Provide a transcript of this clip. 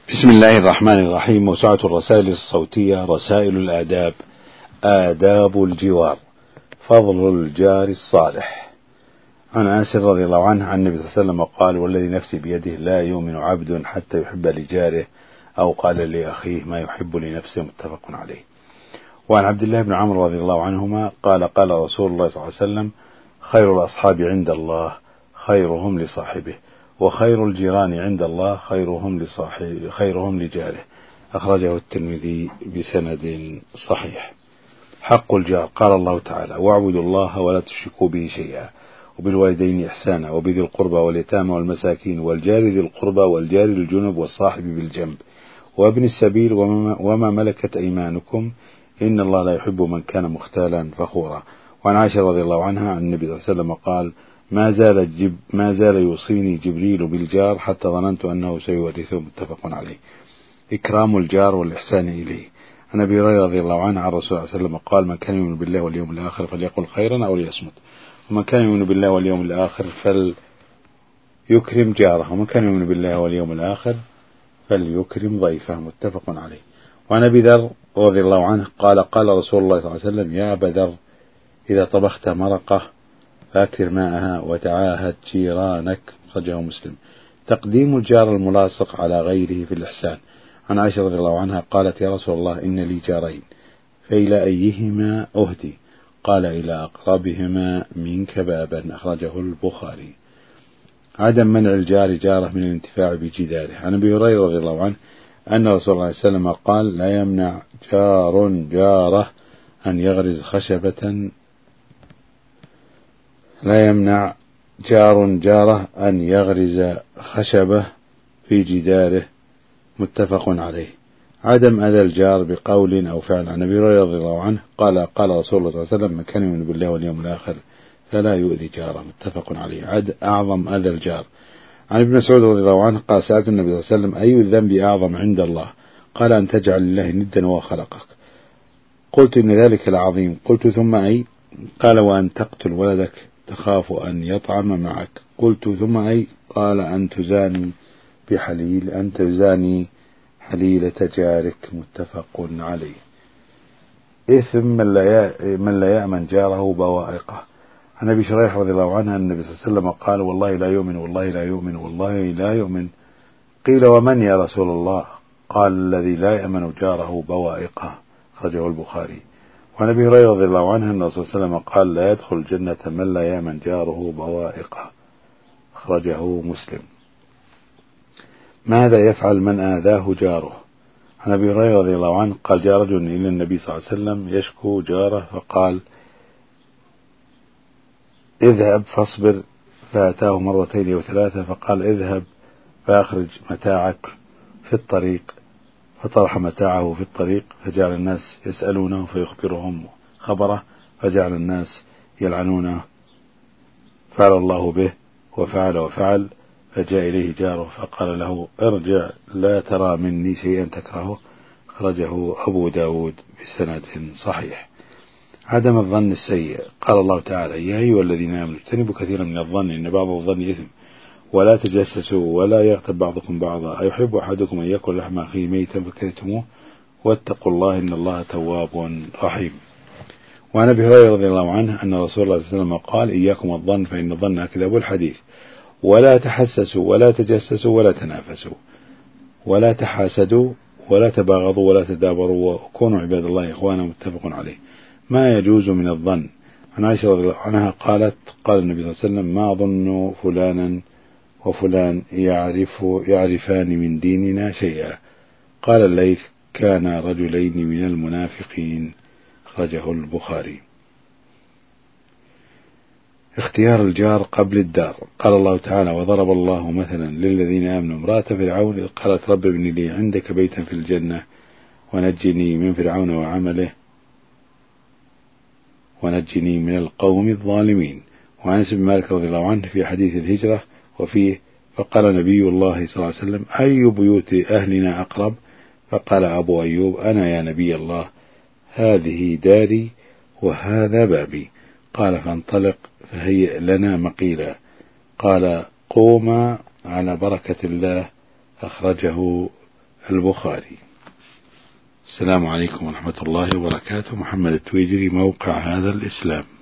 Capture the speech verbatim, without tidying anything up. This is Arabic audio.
بسم الله الرحمن الرحيم. موسوعة الرسائل الصوتية رسائل الآداب. آداب الجوار. فضل الجار الصالح. عن أنس رضي الله عنه عن النبي صلى الله عليه وسلم قال: والذي نفسي بيده لا يؤمن عبد حتى يحب لجاره أو قال لأخيه ما يحب لنفسه. متفق عليه. وعن عبد الله بن عمرو رضي الله عنهما قال: قال رسول الله صلى الله عليه وسلم: خير الأصحاب عند الله خيرهم لصاحبه، وخير الجيران عند الله خيرهم لصاحب خيرهم لجاره. أخرجه الترمذي بسند صحيح. حق الجار. قال الله تعالى: واعبدوا الله ولا تشركوا به شيئا، وبالوالدين إحسانا، وبذي القربى واليتامى والمساكين، والجار ذي القربى، والجار الجنب، والصاحب بالجنب، وابن السبيل، وما ملكت أيمانكم، إن الله لا يحب من كان مختالا فخورا. وعن عائشة رضي الله عنها عن النبي صلى الله عليه وسلم قال: ما زال جب ما زال يوصيني جبريل بالجار حتى ظننت أنه سيورثه. متفق عليه. إكرام الجار والإحسان إليه. عن أبي هريرة رضي الله عنه عن رسول الله صلى الله عليه وسلم قال: من كان يؤمن بالله واليوم الآخر فليقل خيرا أو ليصمت، ومن كان يؤمن بالله واليوم الآخر فليكرم جاره، ومن كان يؤمن بالله واليوم الآخر فليكرم ضيفه. متفق عليه. وعن أبي ذر رضي الله عنه قال: قال رسول الله صلى الله عليه وسلم: يا أبا ذر، إذا طبخت مرقة فأكثر ماءها وتعاهد جيرانك. أخرجه مسلم. تقديم الجار الملاصق على غيره في الإحسان. عن عائشة رضي الله عنها قالت: يا رسول الله، إن لي جارين، فإلى أيهما أهدي؟ قال: إلى أقربهما منك بابا. أخرجه البخاري. عدم منع الجار جاره من الانتفاع بجداره. عن أبي هريرة رضي الله عنه أن رسول الله صلى الله عليه وسلم قال: لا يمنع جار جاره أن يغرز خشبة لا يمنع جار جاره أن يغرز خشبة في جداره. متفق عليه. عدم أذى الجار بقول أو فعل. عن أبي هريرة رضي الله عنه قال: قال رسول الله صلى الله عليه وسلم: من كان يؤمن بالله واليوم الآخر فلا يؤذي جاره. متفق عليه. عد أعظم أذى الجار. عن ابن مسعود رضي الله عنه قال: سألت النبي صلى الله عليه وسلم: أي الذنب أعظم عند الله؟ قال: أن تجعل لله ندا وهو خلقك. قلت: إن ذلك العظيم. قلت: ثم أي؟ قال: وأن تقتل ولدك تخاف أن يطعم معك. قلت: ثم أي؟ قال: أن تزاني بحليل أن تزاني حليلة جارك. متفق عليه. إثم من لا من لا يأمن جاره بوائقه. عن أبي شريح رضي الله عنه أن النبي صلى الله عليه وسلم قال: والله لا يؤمن، والله لا يؤمن، والله لا يؤمن. قيل: ومن يا رسول الله؟ قال: الذي لا يأمن جاره بوائقه. أخرجه البخاري. وعن أبي هريرة رضي الله عنه أن الرسول صلى الله عليه وسلم قال: لا يدخل الجنة من لا يأمن جاره بوائقه. أخرجه مسلم. ماذا يفعل من آذاه جاره؟ عن أبي هريرة رضي الله عنه قال: جاء رجل إلى النبي صلى الله عليه وسلم يشكو جاره، فقال: اذهب فاصبر. فأتاه مرتين وثلاثة فقال: اذهب فأخرج متاعك في الطريق. فطرح متاعه في الطريق، فجعل الناس يسألونه فيخبرهم خبره، فجعل الناس يلعنونه. فعل الله به وفعل وفعل. فجاء إليه جاره فقال له: ارجع، لا ترى مني شيئا تكرهه. أخرجه أبو داود بسند صحيح. عدم الظن السيء. قال الله تعالى: يا أيها الذين آمنوا اجتنبوا كثيرا من الظن إن بعض الظن إثم، ولا تجسسوا ولا يغتب بعضكم بعضا، أيحب أحدكم أن يأكل لحم أخيه ميتا فكرهتموه، واتقوا الله إن الله تواب رحيم. وعن أبي هريرة رضي الله عنه أن رسول الله صلى الله عليه وسلم قال: إياكم الظن فإن الظن أكذب الحديث، ولا تحسسوا ولا تجسسوا ولا تنافسوا ولا تحاسدوا ولا تباغضوا ولا تدابروا، وكونوا عباد الله إخوانا. متفق عليه. ما يجوز من الظن. عن عائشة رضي الله عنها قالت: قال النبي صلى الله عليه وسلم: ما ظن فلانا وفلان يعرف يعرفان من ديننا شيئا. قال الليث: كان رجلين من المنافقين. أخرجه البخاري. اختيار الجار قبل الدار. قال الله تعالى: وضرب الله مثلا للذين آمنوا امرأة فرعون إذ قالت رب ابن لي عندك بيتا في الجنة ونجني من فرعون وعمله ونجني من القوم الظالمين. وعن أنس بن مالك رضي الله عنه في حديث الهجرة وفيه: فقال نبي الله صلى الله عليه وسلم: أي بيوت أهلنا أقرب؟ فقال أبو أيوب: أنا يا نبي الله، هذه داري وهذا بابي. قال: فانطلق فهيئ لنا مقيلا. قال: قوما على بركة الله. أخرجه البخاري. السلام عليكم ورحمة الله وبركاته. محمد التويجري، موقع هذا الإسلام.